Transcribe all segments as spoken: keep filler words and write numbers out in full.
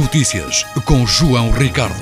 Notícias com João Ricardo.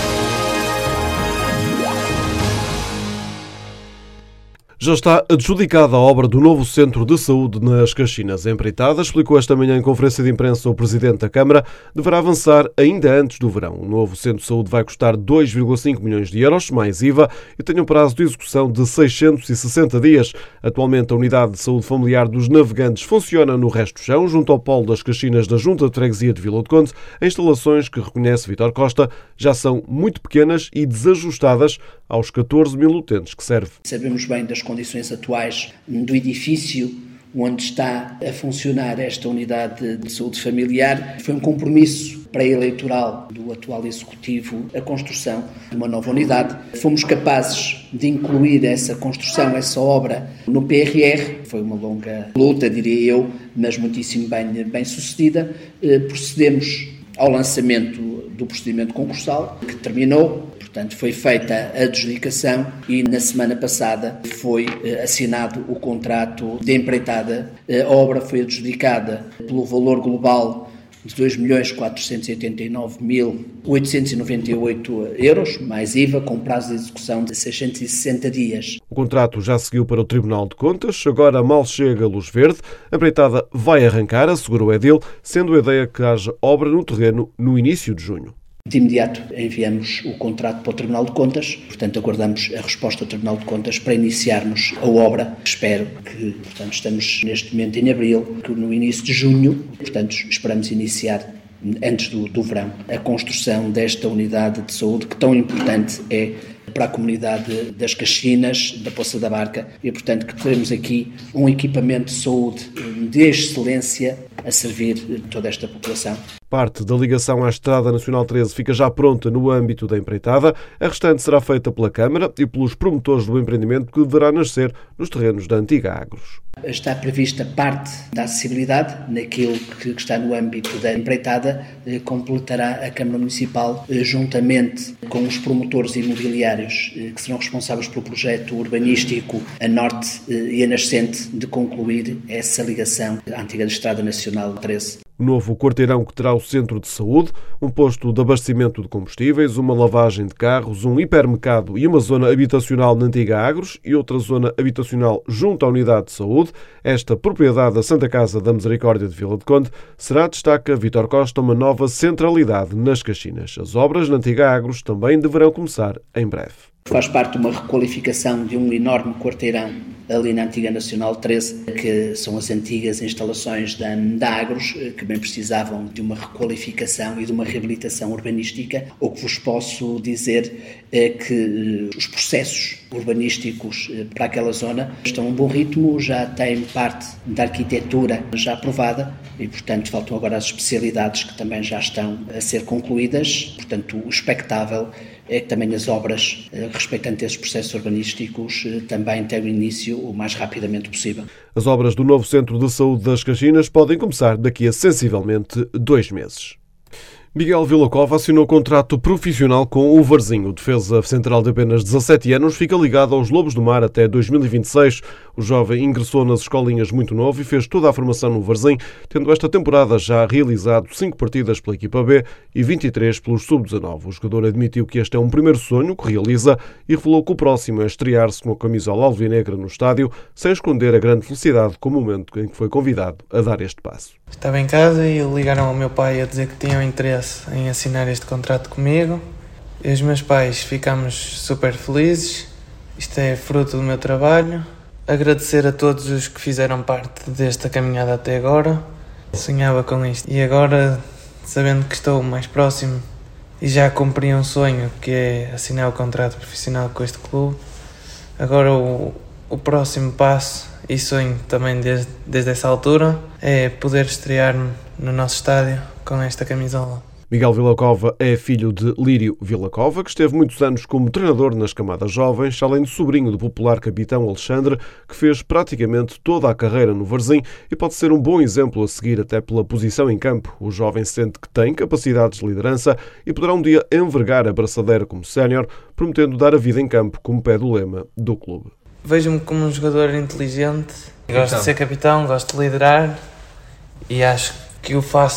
Já está adjudicada a obra do novo Centro de Saúde nas Caxinas. A empreitada, explicou esta manhã em conferência de imprensa o Presidente da Câmara, deverá avançar ainda antes do verão. O novo Centro de Saúde vai custar dois vírgula cinco milhões de euros, mais I V A, e tem um prazo de execução de seiscentos e sessenta dias. Atualmente, a Unidade de Saúde Familiar dos Navegantes funciona no Resto do Chão, junto ao Polo das Caxinas da Junta de Freguesia de Vila do Conde. As instalações que reconhece Vítor Costa já são muito pequenas e desajustadas aos catorze mil utentes que serve. Sabemos bem das condições atuais do edifício onde está a funcionar esta unidade de saúde familiar. Foi um compromisso pré-eleitoral do atual Executivo a construção de uma nova unidade. Fomos capazes de incluir essa construção, essa obra no P R R. Foi uma longa luta, diria eu, mas muitíssimo bem, bem sucedida. Procedemos ao lançamento do procedimento concursal, que terminou. Portanto, foi feita a adjudicação e na semana passada foi assinado o contrato de empreitada. A obra foi adjudicada pelo valor global de dois milhões quatrocentos e oitenta e nove mil oitocentos e noventa e oito euros, mais I V A, com prazo de execução de seiscentos e sessenta dias. O contrato já seguiu para o Tribunal de Contas, agora mal chega a luz verde. A empreitada vai arrancar, assegurou o edil, sendo a ideia que haja obra no terreno no início de junho. De imediato enviamos o contrato para o Tribunal de Contas, portanto aguardamos a resposta do Tribunal de Contas para iniciarmos a obra. Espero que, portanto, estamos neste momento em abril, que no início de junho, portanto, esperamos iniciar antes do, do verão a construção desta unidade de saúde que tão importante é para a comunidade das Caxinas, da Poça da Barca, e portanto que teremos aqui um equipamento de saúde de excelência a servir toda esta população. Parte da ligação à Estrada Nacional treze fica já pronta no âmbito da empreitada. A restante será feita pela Câmara e pelos promotores do empreendimento, que deverá nascer nos terrenos da antiga Agros. Está prevista parte da acessibilidade naquilo que está no âmbito da empreitada, completará a Câmara Municipal juntamente com os promotores imobiliários que serão responsáveis pelo projeto urbanístico a norte e a nascente de concluir essa ligação à antiga Estrada Nacional treze. O novo quarteirão que terá o centro de saúde, um posto de abastecimento de combustíveis, uma lavagem de carros, um hipermercado e uma zona habitacional na antiga Agros e outra zona habitacional junto à unidade de saúde. Esta propriedade da Santa Casa da Misericórdia de Vila do Conde será, destaca Vítor Costa, uma nova centralidade nas Caxinas. As obras na antiga Agros também deverão começar em breve. Faz parte de uma requalificação de um enorme quarteirão ali na antiga Nacional treze, que são as antigas instalações da, da Agros, que bem precisavam de uma requalificação e de uma reabilitação urbanística. O que vos posso dizer é que os processos urbanísticos para aquela zona estão a um bom ritmo, já têm parte da arquitetura já aprovada e, portanto, faltam agora as especialidades que também já estão a ser concluídas. Portanto, o expectável é que também as obras, respeitando esses processos urbanísticos, também tenham início o mais rapidamente possível. As obras do novo Centro de Saúde das Caxinas podem começar daqui a sensivelmente dois meses. Miguel Villacova assinou contrato profissional com o Varzim. O defesa central de apenas dezassete anos fica ligado aos Lobos do Mar até dois mil e vinte e seis. O jovem ingressou nas escolinhas muito novo e fez toda a formação no Varzim, tendo esta temporada já realizado cinco partidas pela equipa B e vinte e três pelos sub dezanove. O jogador admitiu que este é um primeiro sonho que realiza e revelou que o próximo é estrear-se com a camisola alvinegra no estádio, sem esconder a grande felicidade com o momento em que foi convidado a dar este passo. Estava em casa e ligaram ao meu pai a dizer que tinham interesse em assinar este contrato comigo. E os meus pais ficámos super felizes. Isto é fruto do meu trabalho. Agradecer a todos os que fizeram parte desta caminhada até agora. Sonhava com isto e agora, sabendo que estou mais próximo e já cumpri um sonho, que é assinar o contrato profissional com este clube, agora o, o próximo passo, e sonho também desde, desde essa altura, é poder estrear-me no nosso estádio com esta camisola. Miguel Villacova é filho de Lírio Villacova, que esteve muitos anos como treinador nas camadas jovens, além de sobrinho do popular capitão Alexandre, que fez praticamente toda a carreira no Varzim e pode ser um bom exemplo a seguir até pela posição em campo. O jovem sente que tem capacidades de liderança e poderá um dia envergar a braçadeira como sénior, prometendo dar a vida em campo como pé do lema do clube. Vejo-me como um jogador inteligente, gosto de ser capitão, gosto de liderar e acho que o faço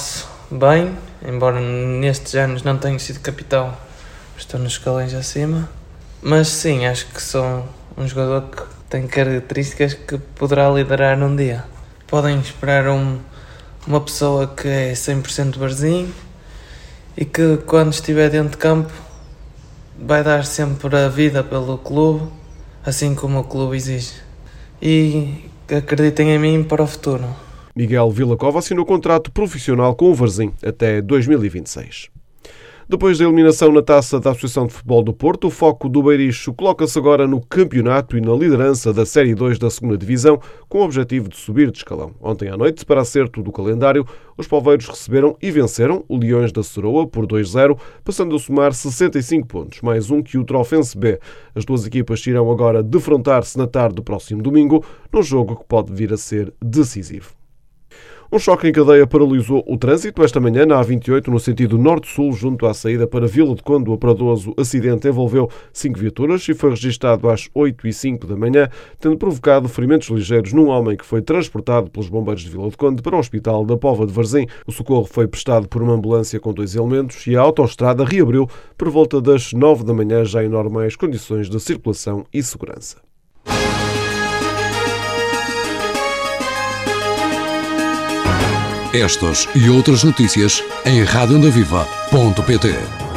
bem, embora nestes anos não tenha sido capitão, estou nos escalões acima. Mas sim, acho que sou um jogador que tem características que poderá liderar um dia. Podem esperar um, uma pessoa que é cem por cento Varzim e que quando estiver dentro de campo vai dar sempre a vida pelo clube, assim como o clube exige. E acreditem em mim para o futuro. Miguel Villacova assinou contrato profissional com o Varzim até dois mil e vinte e seis. Depois da eliminação na Taça da Associação de Futebol do Porto, o foco do Beiricho coloca-se agora no campeonato e na liderança da Série dois da segunda Divisão, com o objetivo de subir de escalão. Ontem à noite, para acerto do calendário, os poveiros receberam e venceram o Leões da Soroa por dois a zero, passando a somar sessenta e cinco pontos, mais um que o Trofense B. As duas equipas irão agora defrontar-se na tarde do próximo domingo, num jogo que pode vir a ser decisivo. Um choque em cadeia paralisou o trânsito esta manhã na A vinte e oito, no sentido norte-sul, junto à saída para Vila de Conde. O aparatoso acidente envolveu cinco viaturas e foi registado às oito e cinco da manhã, tendo provocado ferimentos ligeiros num homem que foi transportado pelos bombeiros de Vila de Conde para o Hospital da Póvoa de Varzim. O socorro foi prestado por uma ambulância com dois elementos e a autoestrada reabriu por volta das nove da manhã, já em normais condições de circulação e segurança. Estas e outras notícias em rádio onda viva ponto pt.